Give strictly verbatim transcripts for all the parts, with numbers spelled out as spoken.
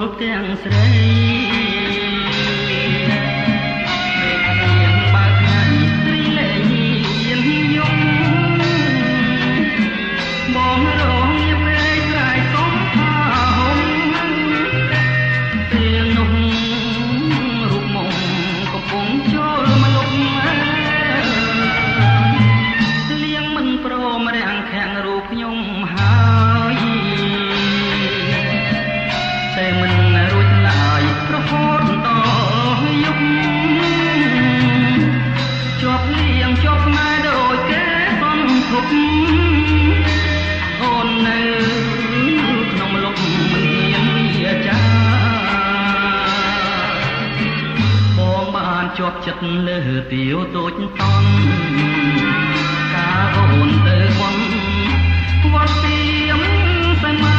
ទាំងស្រីជាប់ចិត្តលើទាវតូចតន់ការអូនទៅវត្តវត្តទៀមសមា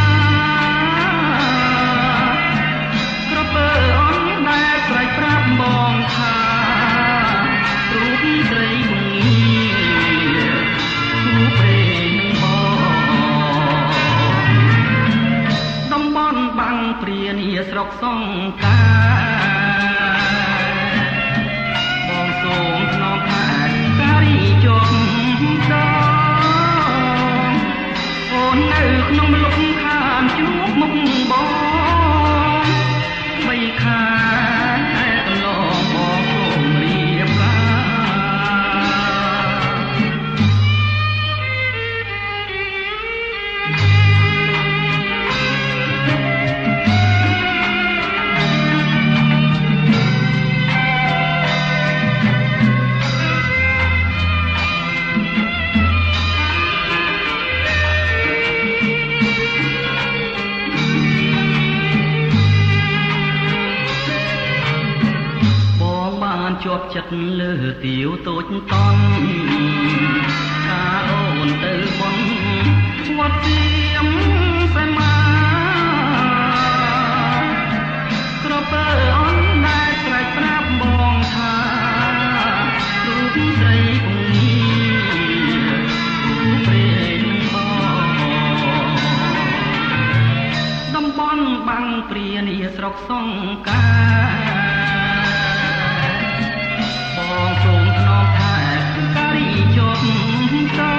ក្រពើអនដែលស្រែកប្រាប់បងថារូបស្រីបងរូបព្រេងបងតំបន់បាំងព្រានីស្រុកសង្កាក្នុងលំខានជួបមុខបងបីខាកន្លងបងគុំរៀបការជាប់ចិត្តលើទាវតូចតន់ការអូនទៅបនវត្តទៀមសមាក្រពើអនដែលស្រែកប្រាប់បងថារូបស្រីបងរូបព្រេងបងតំបន់បាំងព្រានីស្រុកសង្កាសូមថ្នមថែការីជប់